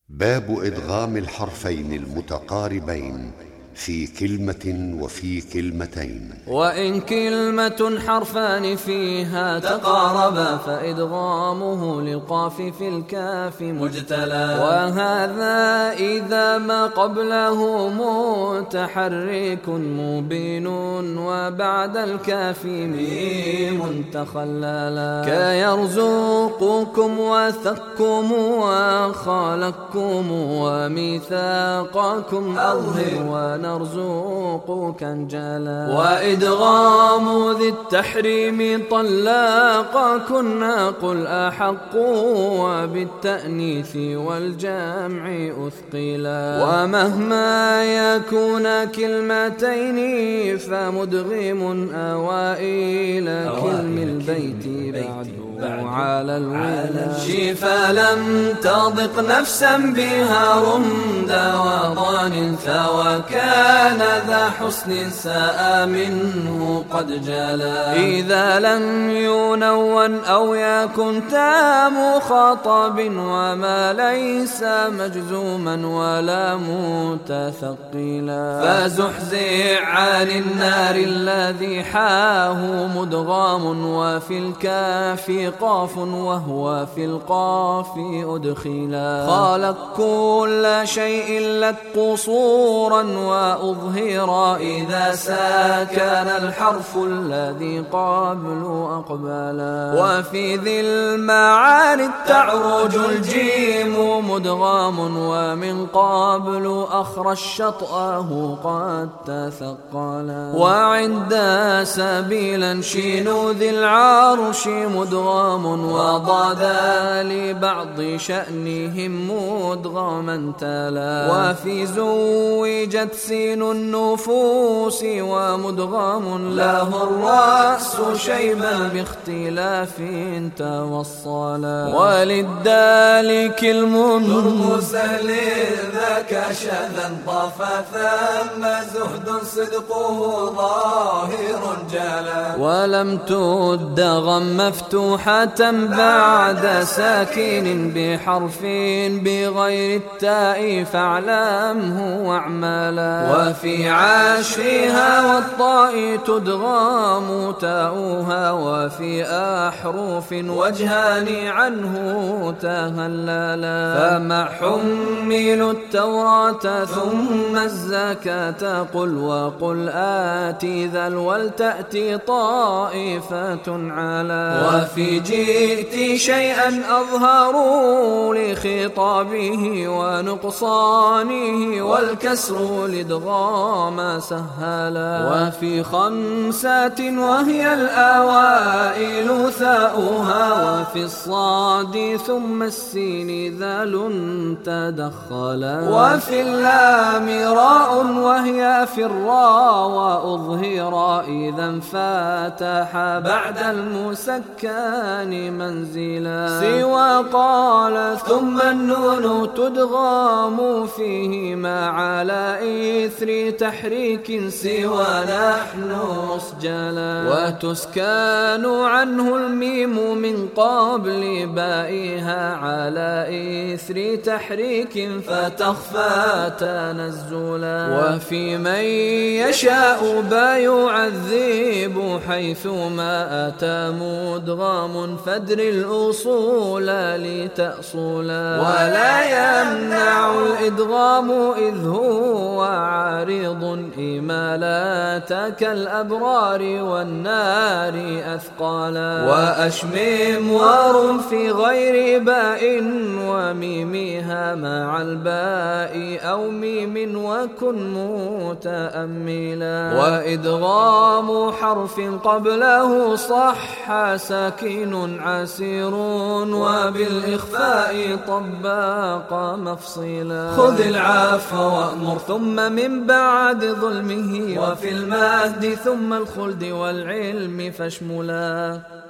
باب إدغام الحرفين المتقاربين في كلمة وفي كلمتين. وإن كلمة حرفان فيها تقاربا فإدغامه للقاف في الكاف مجتلى، وهذا إذا ما قبله متحرك مبين وبعد الكاف ميم تخللا، كيرزقكم وثقكم وخلقكم وميثاقكم أظهر ونرزقك انجلا. وإدغام ذي التحريم طلاقا كنا قل أحق وبالتأنيث والجمع أثقلا، ومهما يكون كلمتين فمدغم أوائل كلم البيت بعد على الولا، فلم تضق نفسا بها رمدا وضان وكان ذا حسن ساء منه قد جلا، إذا لم ينون أو يكن تام خطب وما ليس مجزوما ولا متثقلا، فزحزع عن النار الذي حاه مدغام وفي الكاف قاف وهو في القاف أدخلا، خلق كل شيء لك قصورا وأظهر إذا سكن الحرف الذي قبل أقبلا، وفي ذي المعاني تعرج الجيم مدغام ومن قبل أخرج شطأه قد تثقلا، وعند سبيلا شين ذي العرش مدغام وضاد لبعض شأنهم مدغما تلا، وفي زوجت سين النفوس ومدغام له الرأس شيبا باختلاف توصلا، وللدال كلم سهل ذاك شذا طاف ثم زهد صدقه ظاهر جلا، ولم تدغم مفتوحة بعد ساكن بحرف بغير التاء فاعلمه واعملا، وفي عاشرها والطاء تدغام تاؤها وفي أحرف وجهان عنه تهللا، فما حملوا التوراة ثم الزكاة قل وقل آتي ذا ولتأتي طائفة علا، وفي جئت شيئا أظهروا لخطابه ونقصانه والكسر لادغام سهلا، وفي خمسات وهي الأوائل ثاؤها وفي الصاد ثم السين ذال تدخلا، وفي اللام راء وهي في الراء وأظهر إذا انفتح بعد المسكن منزلا، سوى قال ثم النون تدغام فيهما على إثر تحريك سوى نحن مسجلا، وتسكان عنه الميم من قبل بائها على إثر تحريك فتخفى تنزلا، وفي من يشاء با يعذب حيثما أتى مدغام فادر الأصول لتأصلا، ولا يمنع الإدغام إذ هو عارض إمالات كالأبرار والنار أثقالا، وأشمم وار في غير باء وميمها مع الباء أو ميم وكن متأملا، وإدغام حرف قبله صح ساكن عسير وبالإخفاء طباق مفصلا، خذ العفو وأمر ثم من بعد ظلمه وفي المهد ثم الخلد والعلم فاشملا.